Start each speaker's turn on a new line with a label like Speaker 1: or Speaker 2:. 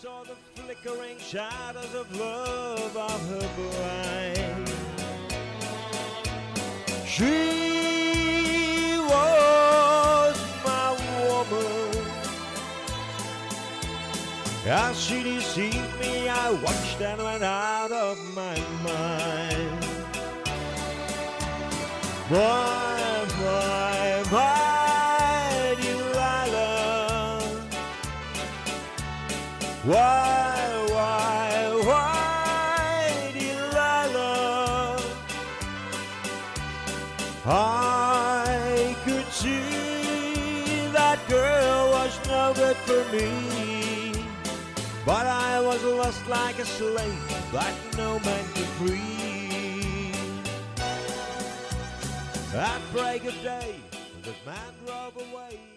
Speaker 1: saw the flickering shadows of love of her brain. She was my woman. As she deceived me, I watched and went out of my mind. My Delilah. Why, Delilah? I could see that girl was no good for me, but I was lost like a slave that no man could free. At break of day, the man drove away.